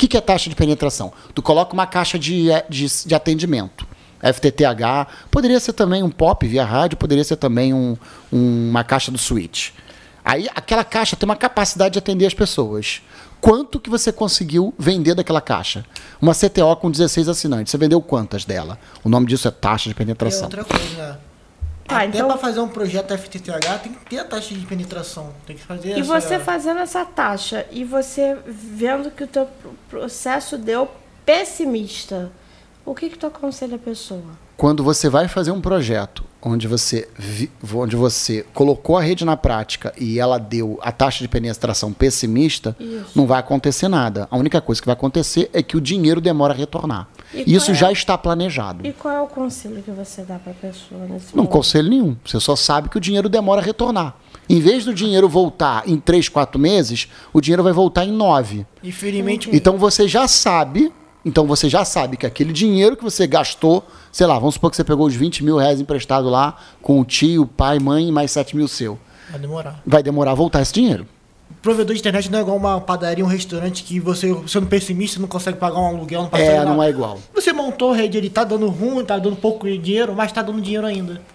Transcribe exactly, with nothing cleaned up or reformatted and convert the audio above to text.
que, que é taxa de penetração? Tu coloca uma caixa de, de, de atendimento, F T T H, poderia ser também um pop via rádio, poderia ser também um, um, uma caixa do switch. Aí aquela caixa tem uma capacidade de atender as pessoas. Quanto que você conseguiu vender daquela caixa? Uma C T O com dezesseis assinantes, você vendeu quantas dela? O nome disso é taxa de penetração. É outra coisa. Ah, Até então... para fazer um projeto F T T H tem que ter a taxa de penetração. Tem que fazer E essa... você fazendo essa taxa e você vendo que o teu processo deu pessimista, o que que tu aconselha a pessoa? Quando você vai fazer um projeto onde você, vi, onde você colocou a rede na prática e ela deu a taxa de penetração pessimista, Isso. não vai acontecer nada. A única coisa que vai acontecer é que o dinheiro demora a retornar. E Isso é... já está planejado. E qual é o conselho que você dá para a pessoa nesse Não, momento? conselho nenhum. Você só sabe que o dinheiro demora a retornar. Em vez do dinheiro voltar em três, quatro meses, o dinheiro vai voltar em nove. Infelizmente... Então você já sabe... Então você já sabe que aquele dinheiro que você gastou, sei lá, vamos supor que você pegou os vinte mil reais emprestado lá com o tio, pai, mãe e mais sete mil seu. Vai demorar. Vai demorar a voltar esse dinheiro. O provedor de internet não é igual uma padaria, um restaurante que você, sendo pessimista, não consegue pagar um aluguel. Não é, não é igual. Você montou a rede, ele tá dando ruim, tá dando pouco dinheiro, mas tá dando dinheiro ainda.